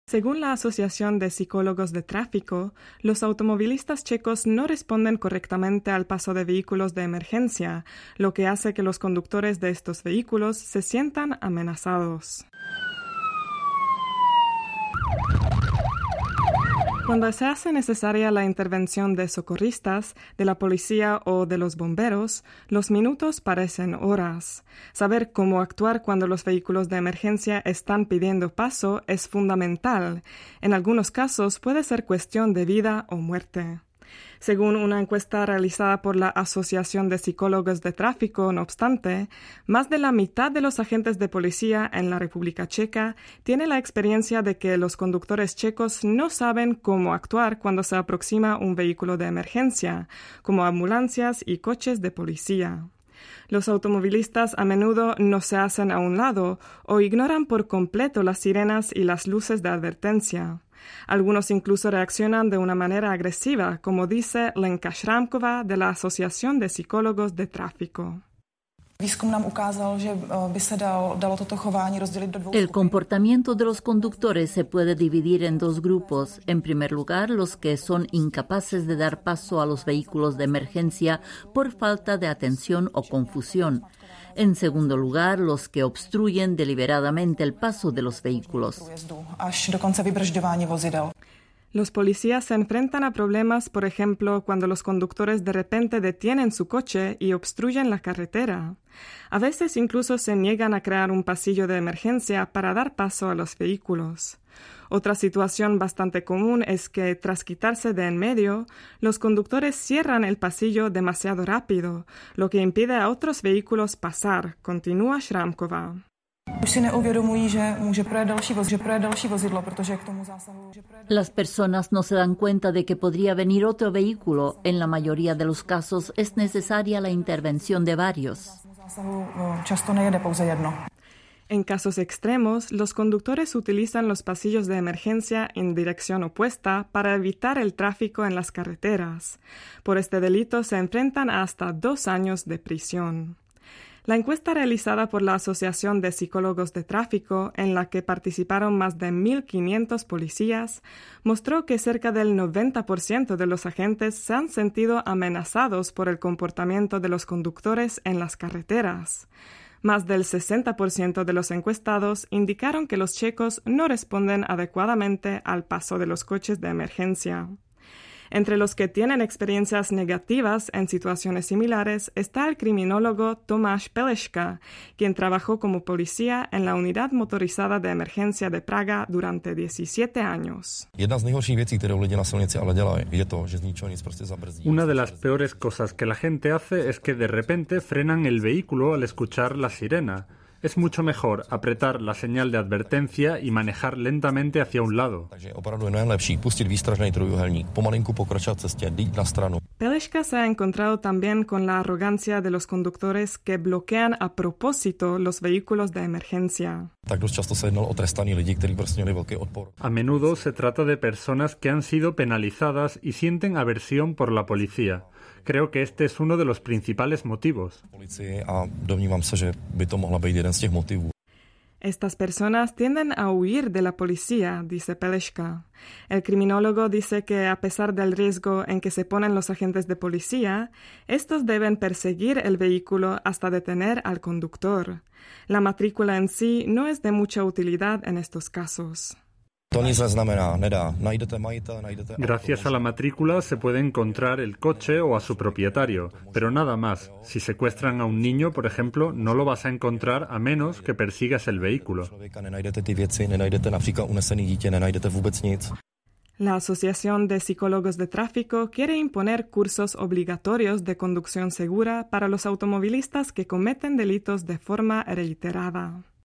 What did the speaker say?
Según la Asociación de Psicólogos de Tráfico, los automovilistas checos no responden correctamente al paso de vehículos de emergencia, lo que hace que los conductores de estos vehículos se sientan amenazados. Cuando se hace necesaria la intervención de socorristas, de la policía o de los bomberos, los minutos parecen horas. Saber cómo actuar cuando los vehículos de emergencia están pidiendo paso es fundamental. En algunos casos puede ser cuestión de vida o muerte. Según una encuesta realizada por la Asociación de Psicólogos de Tráfico, no obstante, más de la mitad de los agentes de policía en la República Checa tiene la experiencia de que los conductores checos no saben cómo actuar cuando se aproxima un vehículo de emergencia, como ambulancias y coches de policía. Los automovilistas a menudo no se hacen a un lado o ignoran por completo las sirenas y las luces de advertencia. Algunos incluso reaccionan de una manera agresiva, como dice Lenka Šrámková de la Asociación de Psicólogos de Tráfico. El comportamiento de los conductores se puede dividir en dos grupos. En primer lugar, los que son incapaces de dar paso a los vehículos de emergencia por falta de atención o confusión. En segundo lugar, los que obstruyen deliberadamente el paso de los vehículos. Los policías se enfrentan a problemas, por ejemplo, cuando los conductores de repente detienen su coche y obstruyen la carretera. A veces incluso se niegan a crear un pasillo de emergencia para dar paso a los vehículos. Otra situación bastante común es que, tras quitarse de en medio, los conductores cierran el pasillo demasiado rápido, lo que impide a otros vehículos pasar, continúa Šrámková. Las personas no se dan cuenta de que podría venir otro vehículo. En la mayoría de los casos es necesaria la intervención de varios. En casos extremos, los conductores utilizan los pasillos de emergencia en dirección opuesta para evitar el tráfico en las carreteras. Por este delito se enfrentan a hasta 2 años de prisión. La encuesta realizada por la Asociación de Psicólogos de Tráfico, en la que participaron más de 1.500 policías, mostró que cerca del 90% de los agentes se han sentido amenazados por el comportamiento de los conductores en las carreteras. Más del 60% de los encuestados indicaron que los checos no responden adecuadamente al paso de los coches de emergencia. Entre los que tienen experiencias negativas en situaciones similares está el criminólogo Tomáš Peleška, quien trabajó como policía en la unidad motorizada de emergencia de Praga durante 17 años. Una de las peores cosas que la gente hace es que de repente frenan el vehículo al escuchar la sirena. Es mucho mejor apretar la señal de advertencia y manejar lentamente hacia un lado. Peleška se ha encontrado también con la arrogancia de los conductores que bloquean a propósito los vehículos de emergencia. A menudo se trata de personas que han sido penalizadas y sienten aversión por la policía. Creo que este es uno de los principales motivos. Estas personas tienden a huir de la policía, dice Peleška. El criminólogo dice que a pesar del riesgo en que se ponen los agentes de policía, estos deben perseguir el vehículo hasta detener al conductor. La matrícula en sí no es de mucha utilidad en estos casos. Gracias a la matrícula se puede encontrar el coche o a su propietario, pero nada más. Si secuestran a un niño, por ejemplo, no lo vas a encontrar a menos que persigas el vehículo. La Asociación de Psicólogos de Tráfico quiere imponer cursos obligatorios de conducción segura para los automovilistas que cometen delitos de forma reiterada.